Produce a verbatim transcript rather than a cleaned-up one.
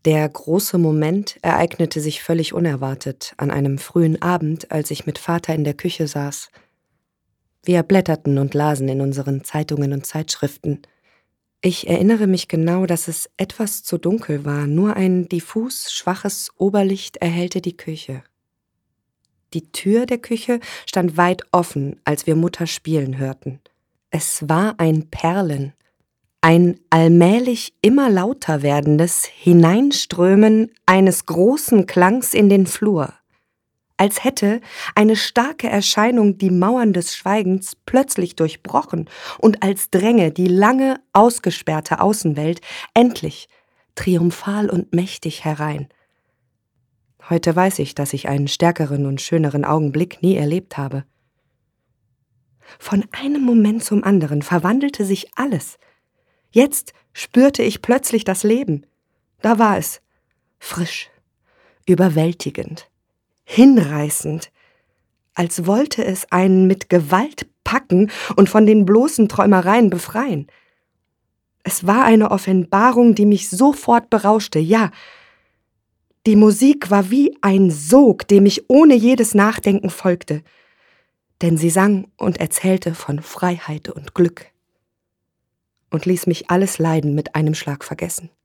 Der große Moment ereignete sich völlig unerwartet an einem frühen Abend, als ich mit Vater in der Küche saß. Wir blätterten und lasen in unseren Zeitungen und Zeitschriften. Ich erinnere mich genau, dass es etwas zu dunkel war, nur ein diffus schwaches Oberlicht erhellte die Küche. Die Tür der Küche stand weit offen, als wir Mutter spielen hörten. Es war ein Perlen, ein allmählich immer lauter werdendes Hineinströmen eines großen Klangs in den Flur, als hätte eine starke Erscheinung die Mauern des Schweigens plötzlich durchbrochen und als dränge die lange, ausgesperrte Außenwelt endlich, triumphal und mächtig herein. Heute weiß ich, dass ich einen stärkeren und schöneren Augenblick nie erlebt habe. Von einem Moment zum anderen verwandelte sich alles. Jetzt spürte ich plötzlich das Leben. Da war es, frisch, überwältigend, hinreißend, als wollte es einen mit Gewalt packen und von den bloßen Träumereien befreien. Es war eine Offenbarung, die mich sofort berauschte, ja, die Musik war wie ein Sog, dem ich ohne jedes Nachdenken folgte, denn sie sang und erzählte von Freiheit und Glück und ließ mich alles Leiden mit einem Schlag vergessen.